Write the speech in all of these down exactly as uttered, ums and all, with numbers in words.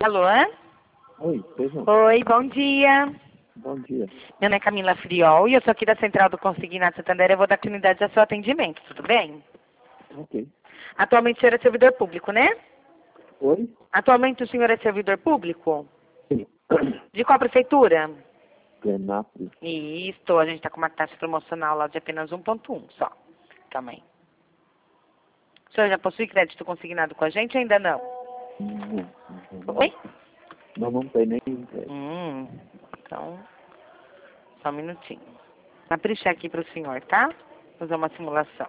Alô? Oi, beijão. Oi, bom dia. Bom dia. Meu nome é Camila Friol e eu sou aqui da Central do Consignado Santander. Eu vou dar continuidade ao seu atendimento, tudo bem? Ok. Atualmente o senhor é servidor público, né? Oi? Atualmente o senhor é servidor público? Sim. De qual prefeitura? Penápolis. Isso, a gente está com uma taxa promocional lá de apenas um ponto um só. Calma aí. O senhor já possui crédito consignado com a gente ou ainda não? Não, não, Oi? não, não tem nem crédito. Hum, então, só um minutinho. Caprichar aqui para o senhor, tá? Fazer uma simulação.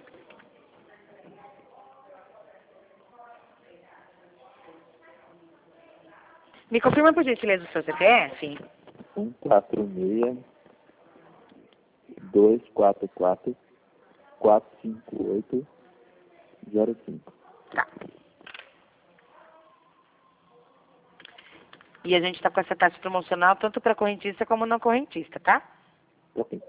Me confirma, por gentileza, o seu C P F? um quatro seis, dois quatro quatro, quatro cinco oito, zero cinco. Tá. E a gente está com essa taxa promocional tanto para correntista como não correntista, tá? Ok.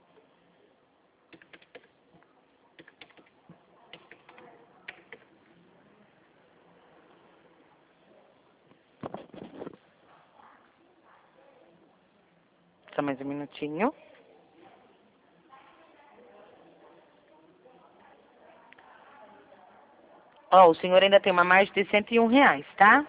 Só mais um minutinho. Ó, o senhor ainda tem uma margem de cento e um reais, tá?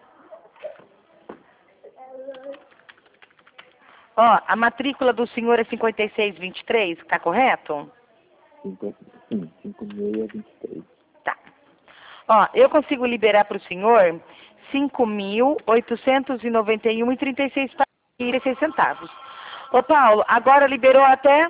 Ó, a matrícula do senhor é cinquenta e seis vinte e três, tá correto? cinquenta, sim, cinco seis vinte e três. Tá. Ó, eu consigo liberar para o senhor cinco mil oitocentos e noventa e um reais e trinta e seis centavos. Ô, Paulo, agora liberou até...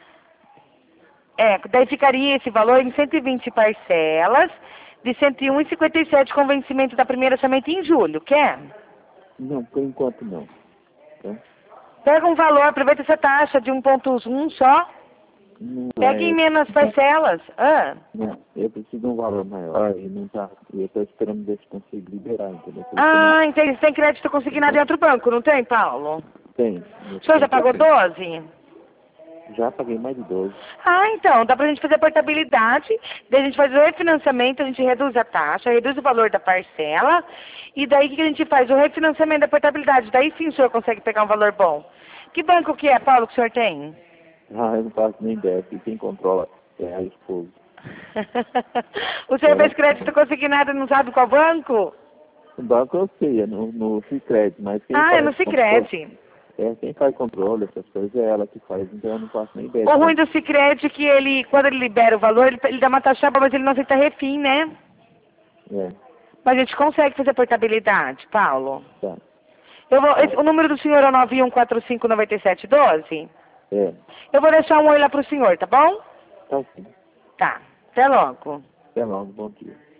É, daí ficaria esse valor em cento e vinte parcelas de cento e um reais e cinquenta e sete com vencimento da primeira somente em julho, quer? Não, por enquanto não. Tá? Pega um valor, aproveita essa taxa de um ponto um só. Não Pega é, em menos parcelas. Ah. não, eu preciso de um valor maior e não tá. E eu tô esperando ver se consigo liberar, entendeu? Por isso que eu Ah, entendi. Você tem crédito consignado em outro banco, não tem, Paulo? não tenho. O senhor já pagou doze? Já paguei mais de doze. Ah, então, dá pra gente fazer a portabilidade, daí a gente faz o refinanciamento, a gente reduz a taxa, reduz o valor da parcela, e daí o que a gente faz? O refinanciamento da portabilidade, daí sim o senhor consegue pegar um valor bom. Que banco que é, Paulo, que o senhor tem? Ah, eu não faço nem ideia, porque quem controla é a esposa. O senhor Ela, fez crédito consignado e não sabe qual banco? o banco eu sei, é no, no Sicredi, mas quem Ah, é faz no controle, Sicredi. é, quem faz controle, essas coisas, é ela que faz, então eu não faço nem ideia. O ruim do Sicredi é que ele, quando ele libera o valor, ele, ele dá uma taxa, mas ele não aceita refim, né? É, Mas a gente consegue fazer portabilidade, Paulo. tá. Eu vou, esse- o número do senhor é nove um quatro cinco nove sete um dois? É, Eu vou deixar um oi lá pro senhor, tá bom? tá sim. Tá. Até logo. Até logo, bom dia.